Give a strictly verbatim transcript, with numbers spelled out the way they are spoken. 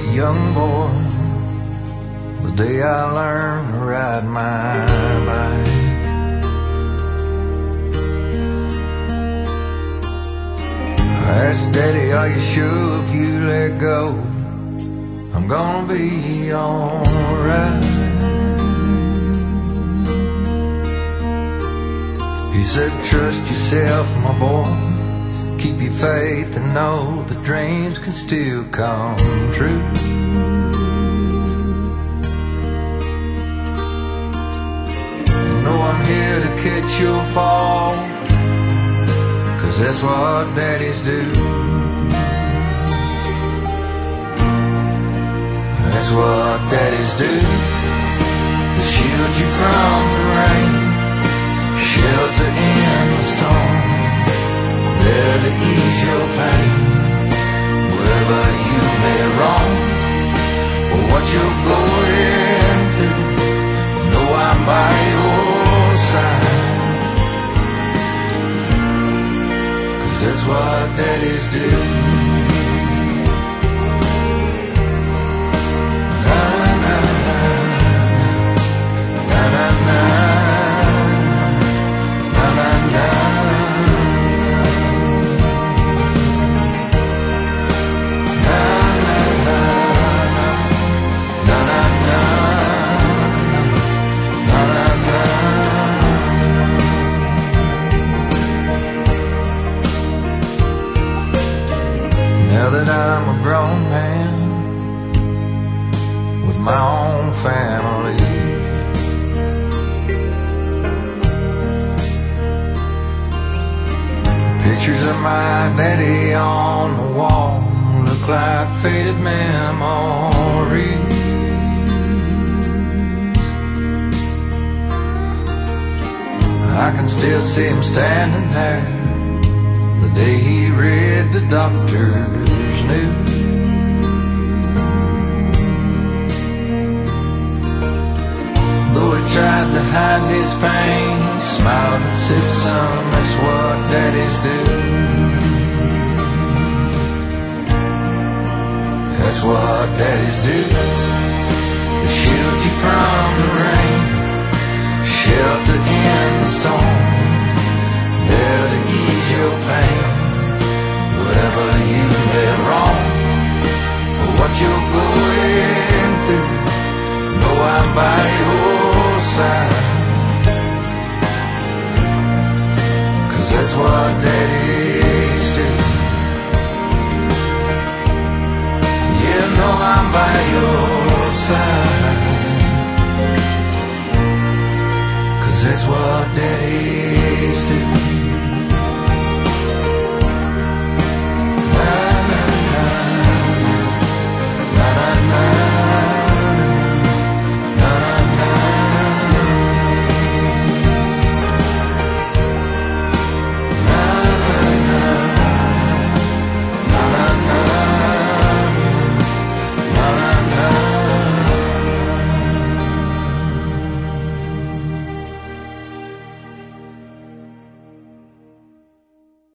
young boy, the day I learned to ride my bike. I asked Daddy, are you sure if you let go, I'm gonna be alright? He said, trust yourself, my boy. Keep your faith and know that dreams can still come true. You know I'm here to catch your fall, 'cause that's what daddies do. That's what daddies do. They shield you from the rain, shelter in the storm, there to ease your pain, wherever you may roam, or what you're going through. Know I'm by your side, 'cause that's what daddies do. Na na na, na na na, na na na. Now that I'm a grown man with my own family, pictures of my daddy on the wall look like faded memories. I can still see him standing there the day he read the doctor's news. Though he tried to hide his pain, he smiled and said, son, that's what daddies do. That's what daddies do. They shield you from the rain, shelter in the storm, there to ease your pain, wherever you may roam, or what you're going through. Know I'm by your side, 'cause that's what daddies do. Yeah, know I'm by your side, 'cause that's what daddies do.